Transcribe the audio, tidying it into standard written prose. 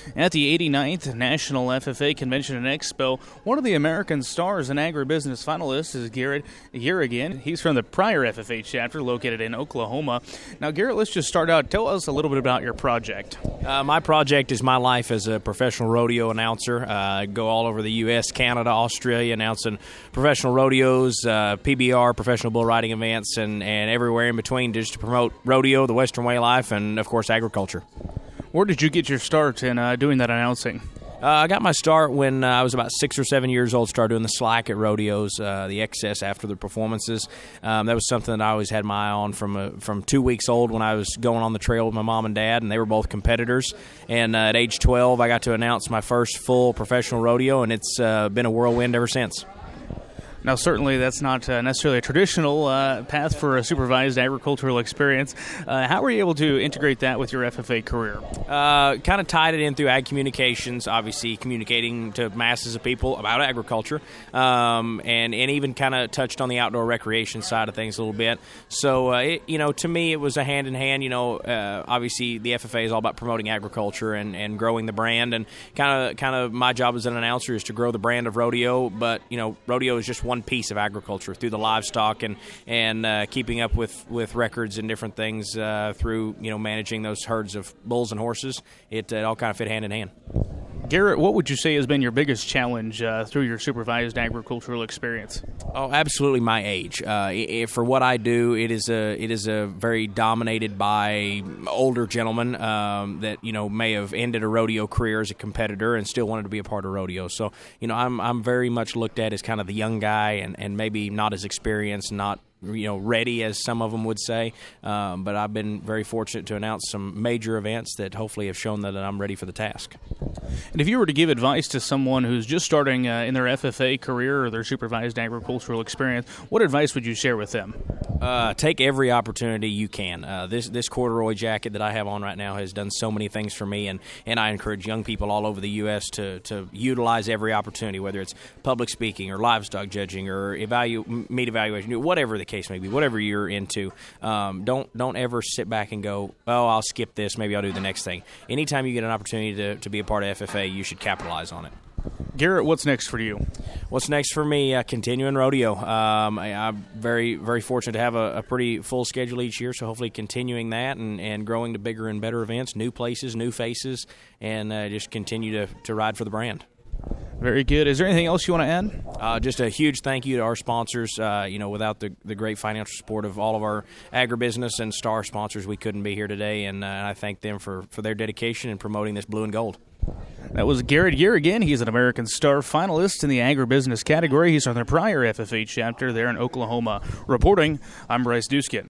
At the 89th National FFA Convention and Expo, one of the American Stars and Agribusiness finalists is Garrett Yerrigan. He's from the Pryor FFA chapter located in Oklahoma. Now, Garrett, let's just start out. Tell us a little bit about your project. My project is my life as a professional rodeo announcer. I go all over the U.S., Canada, Australia, announcing professional rodeos, PBR, professional bull riding events, and everywhere in between just to promote rodeo, the Western way of life, and, of course, agriculture. Where did you get your start in doing that announcing? I got my start when I was about 6 or 7 years old, started doing the slack at rodeos, the excess after the performances. That was something that I always had my eye on from 2 weeks old when I was going on the trail with my mom and dad, and they were both competitors. And at age 12, I got to announce my first full professional rodeo, and it's been a whirlwind ever since. Now, certainly that's not necessarily a traditional path for a supervised agricultural experience. How were you able to integrate that with your FFA career? Kind of tied it in through ag communications, obviously communicating to masses of people about agriculture, and even kind of touched on the outdoor recreation side of things a little bit. So, to me, it was a hand-in-hand. Obviously the FFA is all about promoting agriculture and growing the brand, and kind of my job as an announcer is to grow the brand of rodeo, but, rodeo is just one piece of agriculture through the livestock and keeping up with records and different things through managing those herds of bulls and horses. It all kind of fit hand in hand. Garrett, what would you say has been your biggest challenge through your supervised agricultural experience? Oh, absolutely my age. For what I do, it is a very dominated by older gentlemen that may have ended a rodeo career as a competitor and still wanted to be a part of rodeo. So I'm very much looked at as kind of the young guy and maybe not as experienced, not ready as some of them would say, but I've been very fortunate to announce some major events that hopefully have shown that I'm ready for the task. And if you were to give advice to someone who's just starting in their FFA career or their supervised agricultural experience, what advice would you share with them? Take every opportunity you can. This corduroy jacket that I have on right now has done so many things for me, and I encourage young people all over the U.S. to utilize every opportunity, whether it's public speaking or livestock judging or meat evaluation, whatever the case may be, whatever you're into. Don't ever sit back and go, oh, I'll skip this, maybe I'll do the next thing. Anytime you get an opportunity to be a part of FFA, you should capitalize on it. Garrett, what's next for you? What's next for me? Continuing rodeo. I'm very, very fortunate to have a pretty full schedule each year, so hopefully continuing that and growing to bigger and better events, new places, new faces, and just continue to ride for the brand. Very good. Is there anything else you want to add? Just a huge thank you to our sponsors. Without the great financial support of all of our agribusiness and star sponsors, we couldn't be here today, and I thank them for their dedication in promoting this blue and gold. That was Garrett Yerrigan. He's an American Star finalist in the agribusiness category. He's from the Pryor FFA chapter there in Oklahoma. Reporting, I'm Bryce Duskin.